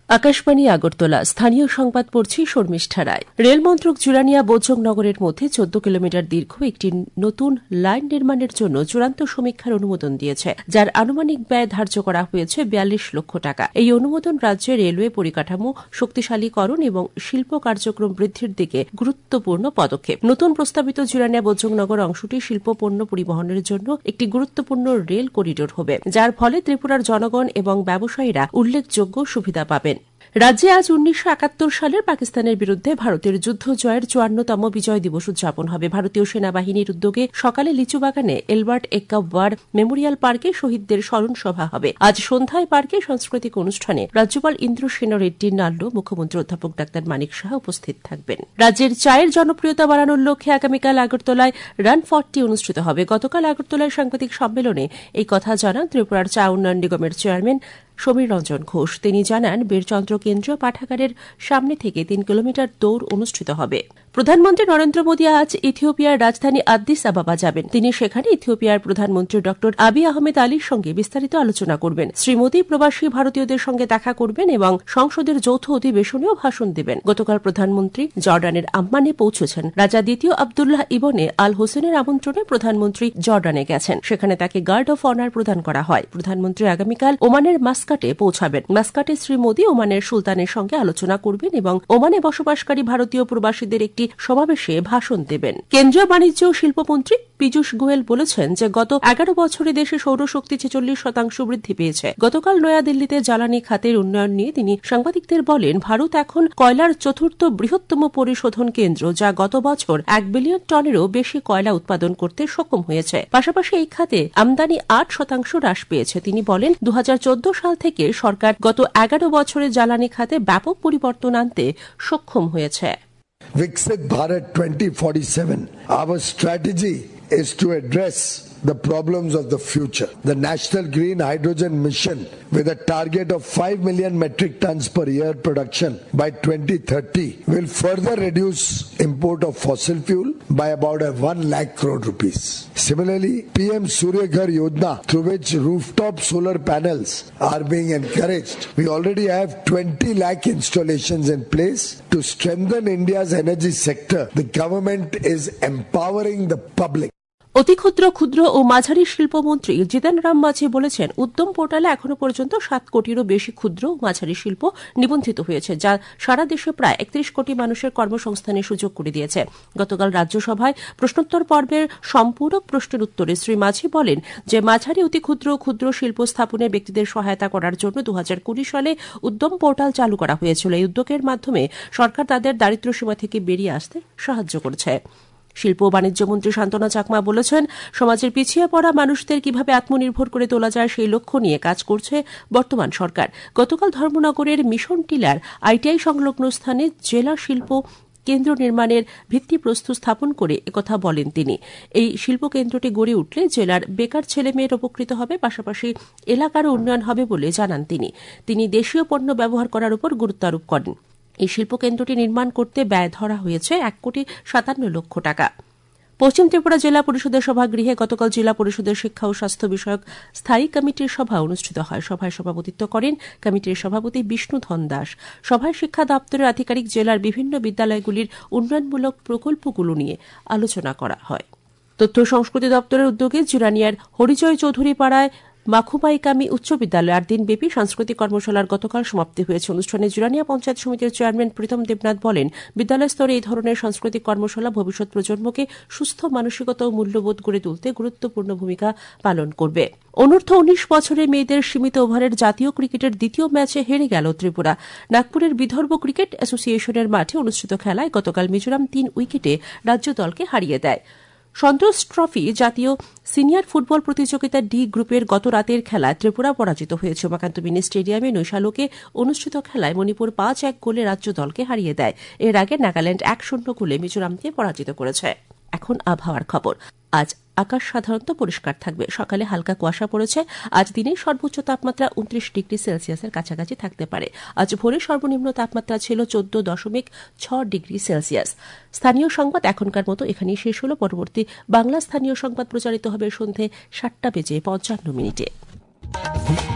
আকাশবাণী আগরতলা স্থানীয় সংবাদ পড়ছি শর্মিষ্ঠা রায়। রেল মন্ত্রক জুরানিয়া বোজংনগরের মধ্যে 14 কিলোমিটার দীর্ঘ একটি নতুন লাইন নির্মাণের জন্য চূড়ান্ত সমীক্ষার অনুমোদন দিয়েছে, যার আনুমানিক ব্যয় ধার্য করা হয়েছে 42 লক্ষ টাকা। এই অনুমোদন রাজ্যে রেলওয়ে পরিকাঠামো শক্তিশালীকরণ এবং শিল্প কার্যক্রম বৃদ্ধির দিকে গুরুত্বপূর্ণ পদক্ষেপ। নতুন প্রস্তাবিত জুরানিয়া বোজংনগর অংশটি শিল্প পণ্য পরিবহনের জন্য একটি গুরুত্বপূর্ণ রেল করিডোর হবে, যার ফলে ত্রিপুরার জনগণ এবং ব্যবসায়ীরা উল্লেখযোগ্য সুবিধা পাবেন। রাজ্যে আজ 1971 সালের পাকিস্তানের বিরুদ্ধে ভারতের যুদ্ধ জয়ের 54তম বিজয় দিবস উদযাপন হবে। ভারতীয় সেনাবাহিনীর উদ্যোগে সকালে লিচুবাগানে এলবার্ট এক্কা ওয়ার মেমোরিয়াল পার্কে শহীদদের স্মরণ সভা হবে। আজ সন্ধ্যায় পার্কে সাংস্কৃতিক অনুষ্ঠানে রাজ্যপাল ইন্দ্রসেন রেড্ডি নাল্লো, মুখ্যমন্ত্রী অধ্যাপক ডাক্তার মানিক সাহা উপস্থিত থাকবেন। রাজ্যের চায়ের জনপ্রিয়তা বাড়ানোর লক্ষ্যে আগামীকাল আগরতলায় রান 40 অনুষ্ঠিত হবে। গতকাল আগরতলায় সাংবাদিক সম্মেলনে এই কথা জানান ত্রিপুরার চা উন্নয়ন নিগমের চেয়ারম্যান সমীর রঞ্জন ঘোষ। তিনি জানান, বীরচন্দ্র কেন্দ্রীয় পাঠাগারের সামনে থেকে 3 কিলোমিটার দৌড় অনুষ্ঠিত হবে। প্রধানমন্ত্রী নরেন্দ্র মোদী আজ ইথিওপিয়ার রাজধানী আদ্দিস আবাবা যাবেন। তিনি সেখানে ইথিওপিয়ার প্রধানমন্ত্রী ড আবিই আহমেদ আলীর সঙ্গে বিস্তারিত আলোচনা করবেন। শ্রী মোদী প্রবাসী ভারতীয়দের সঙ্গে দেখা করবেন এবং সংসদের যৌথ অধিবেশনেও ভাষণ দেবেন। গতকাল প্রধানমন্ত্রী জর্ডানের আম্মানে পৌঁছেছেন। রাজা দ্বিতীয় আবদুল্লাহ ইবনে আল হোসেনের আমন্ত্রণে প্রধানমন্ত্রী জর্ডানে গেছেন। সেখানে তাকে গার্ড অফ অনার প্রদান করা হয়। প্রধানমন্ত্রী আগামীকাল ওমানের মাস্কাটে পৌঁছাবেন। মাস্কাটে শ্রী মোদী ওমানের সুলতানের সঙ্গে আলোচনা করবেন এবং ওমানে বসবাসকারী ভারতীয় প্রবাসীদের একটি সমাবেশে ভাষণ দেবেন। কেন্দ্রীয় বাণিজ্য ও শিল্পমন্ত্রী পীযূষ গোয়েল বলেছেন যে গত 11 বছরে দেশে সৌরশক্তি 46% বৃদ্ধি পেয়েছে। গতকাল নয়াদিল্লিতে জ্বালানি খাতের উন্নয়ন নিয়ে তিনি সাংবাদিকদের বলেন, ভারত এখন কয়লার চতুর্থ বৃহত্তম পরিশোধন কেন্দ্র, যা গত বছর 1 বিলিয়ন টনেরও বেশি কয়লা উৎপাদন করতে সক্ষম হয়েছে। পাশাপাশি এই খাতে আমদানি 8% হ্রাস পেয়েছে। তিনি বলেন, 2014 সাল থেকে সরকার গত 11 বছরে জ্বালানি খাতে ব্যাপক পরিবর্তন আনতে সক্ষম হয়েছে। Viksit Bharat 2047. Our strategy is to address the problems of the future. The National Green Hydrogen Mission, with a target of 5 million metric tons per year production by 2030, will further reduce import of fossil fuel by about 1 lakh crore rupees. Similarly, PM Surya Ghar Yojana, through which rooftop solar panels are being encouraged, we already have 20 lakh installations in place. To strengthen India's energy sector, the government is empowering the public. অতি ক্ষুদ্র, ক্ষুদ্র ও মাঝারি শিল্পমন্ত্রী জিতেন রাম মাঝি বলেছেন, উদ্যম পোর্টালে এখনো পর্যন্ত 7 কোটিরও বেশি ক্ষুদ্র ও মাঝারি শিল্প নিবন্ধিত হয়েছে, যা সারা দেশে প্রায় 31 কোটি মানুষের কর্মসংস্থানের সুযোগ করে দিয়েছে। গতকাল রাজ্যসভায় প্রশ্নোত্তর পর্বের সম্পূরক প্রশ্নের উত্তরে শ্রী মাঝি বলেন যে মাঝারি, অতি ক্ষুদ্র ও ক্ষুদ্র শিল্প স্থাপনে ব্যক্তিদের সহায়তা করার জন্য 2020 সালে উদ্যম পোর্টাল চালু করা হয়েছিল। এই উদ্যোগের মাধ্যমে সরকার তাদের দারিদ্র্যসীমা থেকে বেরিয়ে আসতে সাহায্য করছে। শিল্প ও বাণিজ্য মন্ত্রী শান্তনা চাকমা বলেছেন, সমাজের পিছিয়ে পড়া মানুষদের কিভাবে আত্মনির্ভর করে তোলা যায় সেই লক্ষ্য নিয়ে কাজ করছে বর্তমান সরকার। গতকাল ধর্মনগরের মিশন টিলার আইটিআই সংলগ্ন স্থানে জেলা শিল্প কেন্দ্র নির্মাণের ভিত্তিপ্রস্তর স্থাপন করে একথা বলেন তিনি। এই শিল্পকেন্দ্রটি গড়ে উঠলে জেলার বেকার ছেলেমেয়ের উপকৃত হবে, পাশাপাশি এলাকারও উন্নয়ন হবে বলে জানান তিনি। তিনি দেশীয় পণ্য ব্যবহার করার উপর গুরুত্ব আরোপ করেন। এই শিল্পকেন্দ্রটি নির্মাণ করতে ব্যয় ধরা হয়েছে 1,57 লক্ষ টাকা। পশ্চিম ত্রিপুরা জেলা পরিষদের সভাগৃহে গতকাল জেলা পরিষদের শিক্ষা ও স্বাস্থ্য বিষয়ক স্থায়ী কমিটির সভা অনুষ্ঠিত হয়। সভায় সভাপতিত্ব করেন কমিটির সভাপতি বিষ্ণুধন দাস। সভায় শিক্ষা দপ্তরের আধিকারিক জেলার বিভিন্ন বিদ্যালয়গুলির উন্নয়নমূলক প্রকল্পগুলো নিয়ে আলোচনা করা হয়। তথ্য সংস্কৃতি দপ্তরের উদ্যোগে জুরানিয়ার হরিজয় চৌধুরী পাড়ায় মাখুবাইকামি উচ্চ বিদ্যালয়ে 8 দিনব্যাপী সাংস্কৃতিক কর্মশালার গতকাল সমাপ্তি হয়েছে। অনুষ্ঠানে জুরানিয়া পঞ্চায়েত সমিতির চেয়ারম্যান প্রীতম দেবনাথ বলেন, বিদ্যালয় স্তরে এই ধরনের সাংস্কৃতিক কর্মশালা ভবিষ্যৎ প্রজন্মকে সুস্থ মানসিকতা ও মূল্যবোধ গড়ে তুলতে গুরুত্বপূর্ণ ভূমিকা পালন করবে। অনূর্ধ্ব 19 বছরের মেয়েদের সীমিত ওভারের জাতীয় ক্রিকেটের দ্বিতীয় ম্যাচে হেরে গেল ত্রিপুরা। নাগপুরের বিদর্ভ ক্রিকেট অ্যাসোসিয়েশনের মাঠে অনুষ্ঠিত খেলায় গতকাল মিজোরাম 3 উইকেটে রাজ্য দলকে হারিয়ে দেয়। সন্তোষ ট্রফি জাতীয় সিনিয়র ফুটবল প্রতিযোগিতার ডি গ্রুপের গত রাতের খেলায় ত্রিপুরা পরাজিত হয়েছে। উমাকান্ত মিনি স্টেডিয়ামে নৈশালোকে অনুষ্ঠিত খেলায় মণিপুর 5-1 গোলে রাজ্য দলকে হারিয়ে দেয়। এর আগে নাগাল্যান্ড 1-0 গোলে মিজোরামকে পরাজিত করেছে। এখন আবহাওয়ার খবর। আজ আকাশ সাধারণত পরিষ্কার থাকবে। সকালে হালকা কুয়াশা পড়েছে। আজ দিনের সর্বোচ্চ তাপমাত্রা 29 ডিগ্রি সেলসিয়াসের কাছাকাছি থাকতে পারে। আজ ভোরে সর্বনিম্ন তাপমাত্রা ছিল 14.6 ডিগ্রি সেলসিয়াস। স্থানীয় সংবাদ এখনকার মতো এখানেই শেষ হল। পরবর্তী বাংলা স্থানীয় সংবাদ প্রচারিত হবে সন্ধে 7:55 মিনিটে।